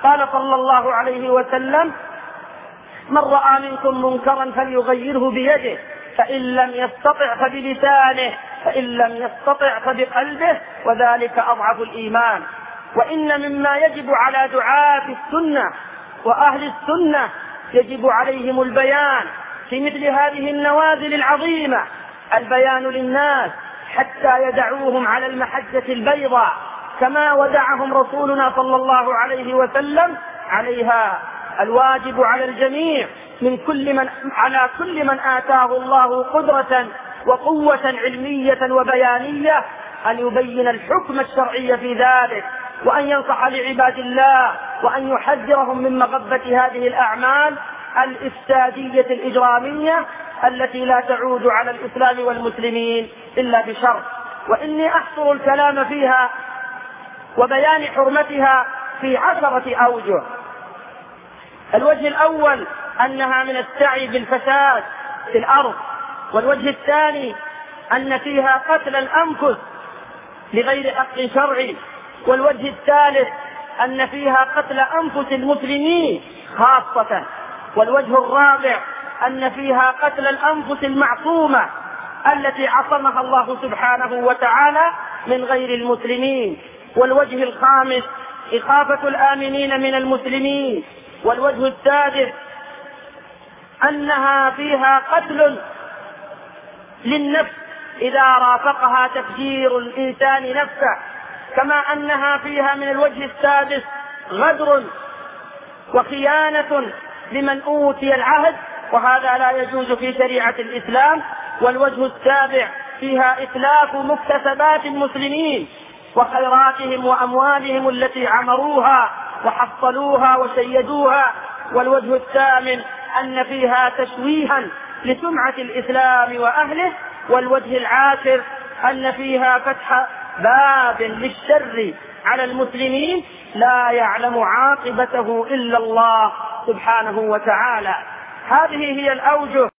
قال صلى الله عليه وسلم: من رأى منكم منكرا فليغيره بيده، فإن لم يستطع فبلسانه، فإن لم يستطع فبقلبه، وذلك أضعف الإيمان. وإن مما يجب على دعاة السنة وأهل السنة يجب عليهم البيان في مثل هذه النوازل العظيمة، البيان للناس حتى يدعوهم على المحجة البيضاء كما ودعهم رسولنا صلى الله عليه وسلم عليها. الواجب على الجميع على كل من آتاه الله قدرة وقوة علمية وبيانية أن يبين الحكم الشرعي في ذلك، وأن ينصح لعباد الله، وأن يحذرهم من مغبة هذه الأعمال الإفسادية الإجرامية التي لا تعود على الإسلام والمسلمين إلا بشر. وإني أحصر الكلام فيها وبيان حرمتها في 10 أوجه. الوجه الأول أنها من السعي بالفساد في الأرض، والوجه الثاني أن فيها قتل الأنفس لغير حق شرعي، والوجه الثالث أن فيها قتل أنفس المسلمين خاصة، والوجه الرابع أن فيها قتل الأنفس المعصومة التي عصمها الله سبحانه وتعالى من غير المسلمين، والوجه الخامس إخافة الآمنين من المسلمين، والوجه السادس أنها فيها قتل للنفس إذا رافقها تفجير الإنسان نفسه، كما أنها فيها من الوجه السادس غدر وخيانة لمن أوتي العهد، وهذا لا يجوز في شريعة الإسلام. والوجه السابع فيها إتلاف مكتسبات المسلمين وخيراتهم وأموالهم التي عمروها وحصلوها وشيدوها. والوجه الثامن أن فيها تشويها لسمعة الإسلام وأهله. والوجه العاشر أن فيها فتح باب للشر على المسلمين لا يعلم عاقبته إلا الله سبحانه وتعالى. هذه هي الأوجه